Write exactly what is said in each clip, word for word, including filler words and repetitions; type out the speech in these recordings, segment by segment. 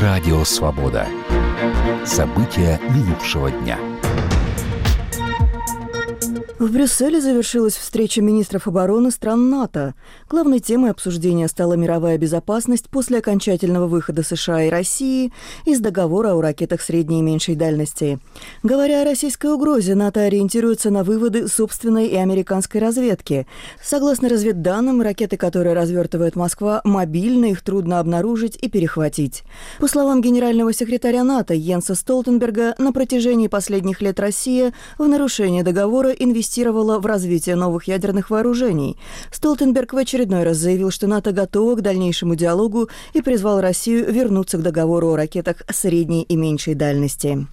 Радио «Свобода». События минувшего дня. В Брюсселе завершилась встреча министров обороны стран НАТО. Главной темой обсуждения стала мировая безопасность после окончательного выхода США и России из договора о ракетах средней и меньшей дальности. Говоря о российской угрозе, НАТО ориентируется на выводы собственной и американской разведки. Согласно разведданным, ракеты, которые развертывает Москва, мобильны, их трудно обнаружить и перехватить. По словам генерального секретаря НАТО Йенса Столтенберга, на протяжении последних лет Россия в нарушение договора инвестировала в развитие новых ядерных вооружений. Столтенберг в очередной раз заявил, что НАТО готово к дальнейшему диалогу и призвал Россию вернуться к договору о ракетах средней и меньшей дальности.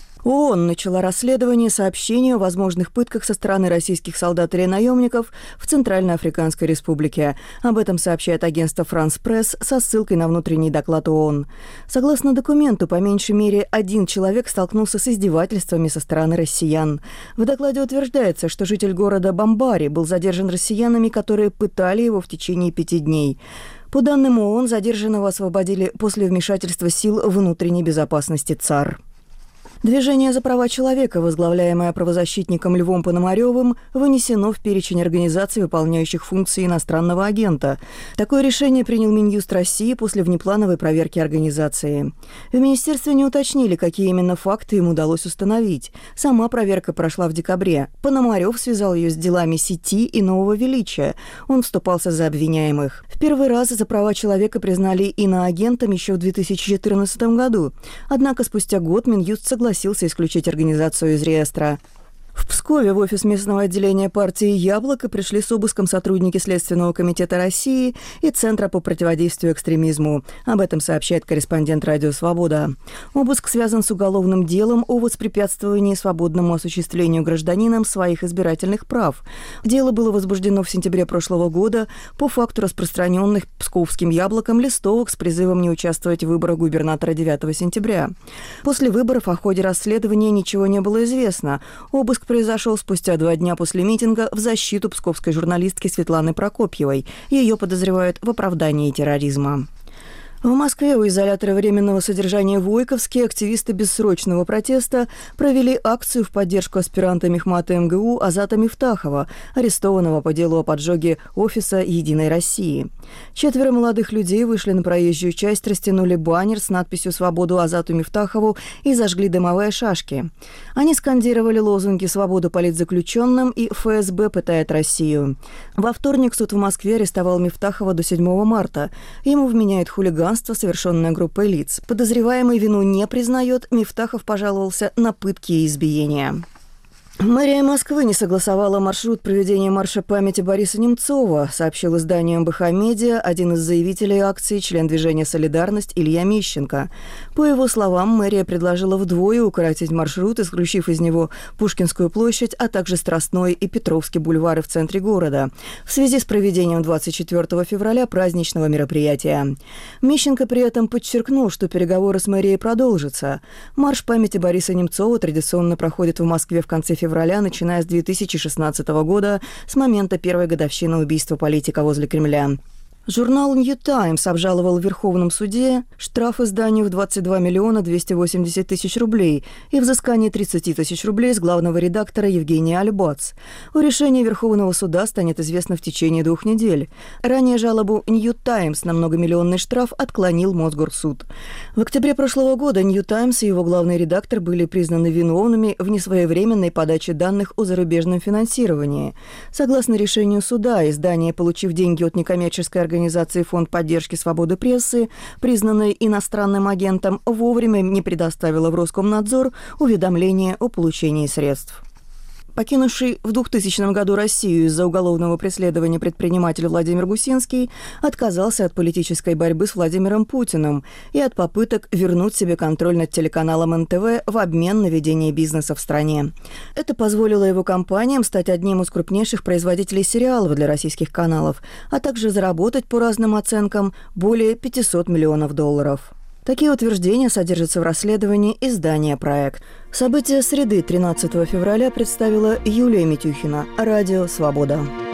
ООН начала расследование сообщений о возможных пытках со стороны российских солдат или наемников в Центральноафриканской Республике. Об этом сообщает агентство «Франс Пресс» со ссылкой на внутренний доклад ООН. Согласно документу, по меньшей мере один человек столкнулся с издевательствами со стороны россиян. В докладе утверждается, что житель города Бамбари был задержан россиянами, которые пытали его в течение пяти дней. По данным ООН, задержанного освободили после вмешательства сил внутренней безопасности ЦАР. Движение за права человека, возглавляемое правозащитником Львом Пономаревым, вынесено в перечень организаций, выполняющих функции иностранного агента. Такое решение принял Минюст России после внеплановой проверки организации. В министерстве не уточнили, какие именно факты им удалось установить. Сама проверка прошла в декабре. Пономарев связал ее с делами сети и Нового Величия. Он вступался за обвиняемых. В первый раз за права человека признали иноагентом еще в две тысячи четырнадцатом году. Однако спустя год Минюст согласился согласился исключить организацию из реестра. В Пскове в офис местного отделения партии «Яблоко» пришли с обыском сотрудники Следственного комитета России и Центра по противодействию экстремизму. Об этом сообщает корреспондент «Радио Свобода». Обыск связан с уголовным делом о воспрепятствовании свободному осуществлению гражданином своих избирательных прав. Дело было возбуждено в сентябре прошлого года по факту распространенных псковским «Яблоком» листовок с призывом не участвовать в выборах губернатора девятого сентября. После выборов о ходе расследования ничего не было известно. Обыск произошел спустя два дня после митинга в защиту псковской журналистки Светланы Прокопьевой. Ее подозревают в оправдании терроризма. В Москве у изолятора временного содержания Войковске активисты бессрочного протеста провели акцию в поддержку аспиранта мехмата МГУ Азата Мифтахова, арестованного по делу о поджоге офиса «Единой России». Четверо молодых людей вышли на проезжую часть, растянули баннер с надписью «Свободу Азату Мифтахову» и зажгли дымовые шашки. Они скандировали лозунги «Свободу политзаключенным» и «ФСБ пытает Россию». Во вторник суд в Москве арестовал Мифтахова до седьмого марта. Ему вменяют хулиганство, совершенное группой лиц. Подозреваемый вину не признает, Мифтахов пожаловался на пытки и избиения. Мэрия Москвы не согласовала маршрут проведения марша памяти Бориса Немцова, сообщил изданию эм бэ ха Медиа один из заявителей акции, член движения «Солидарность» Илья Мищенко. По его словам, мэрия предложила вдвое укоротить маршрут, исключив из него Пушкинскую площадь, а также Страстной и Петровский бульвары в центре города, в связи с проведением двадцать четвёртого февраля праздничного мероприятия. Мищенко при этом подчеркнул, что переговоры с мэрией продолжатся. Марш памяти Бориса Немцова традиционно проходит в Москве в конце февраля. февраля, начиная с две тысячи шестнадцатого года, с момента первой годовщины убийства политика возле Кремля. Журнал «Нью Таймс» обжаловал в Верховном суде штраф изданию в двадцать два миллиона двести восемьдесят тысяч рублей и взыскание тридцать тысяч рублей с главного редактора Евгения Альбац. О решении Верховного суда станет известно в течение двух недель. Ранее жалобу «Нью Таймс» на многомиллионный штраф отклонил Мосгорсуд. В октябре прошлого года «Нью Таймс» и его главный редактор были признаны виновными в несвоевременной подаче данных о зарубежном финансировании. Согласно решению суда, издание, получив деньги от некоммерческой организации, Организации «Фонд поддержки свободы прессы», признанной иностранным агентом, вовремя не предоставила в Роскомнадзор уведомление о получении средств. Покинувший в двухтысячном году Россию из-за уголовного преследования предприниматель Владимир Гусинский отказался от политической борьбы с Владимиром Путиным и от попыток вернуть себе контроль над телеканалом эн тэ вэ в обмен на ведение бизнеса в стране. Это позволило его компаниям стать одним из крупнейших производителей сериалов для российских каналов, а также заработать, по разным оценкам, более пятьсот миллионов долларов. Такие утверждения содержатся в расследовании издания «Проект». События среды тринадцатого февраля представила Юлия Митюхина. Радио «Свобода».